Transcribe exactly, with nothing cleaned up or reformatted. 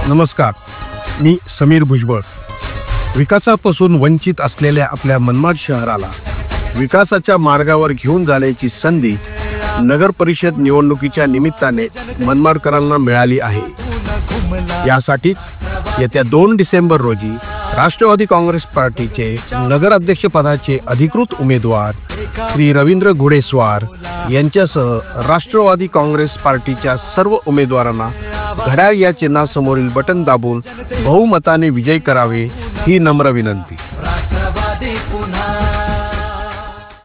नमस्कार, मी समीर भुजबळ. विकासापासून वंचित असलेल्या आपल्या मनमाड शहराला विकासाच्या मार्गावर घेऊन जाण्याची संधी नगर परिषद निवडणुकीच्या निमित्ताने मनमाडकरांना मिळाली आहे. यासाठीच येत्या दोन डिसेंबर रोजी राष्ट्रवादी काँग्रेस पार्टीचे नगराध्यक्षपदाचे अधिकृत उमेदवार श्री रवींद्र घोडेस्वार यांच्यासह राष्ट्रवादी काँग्रेस पार्टीच्या सर्व उमेदवारांना घड्याळ या चिन्हासमोरील बटन दाबून बहुमताने विजयी करावे ही नम्र विनंती.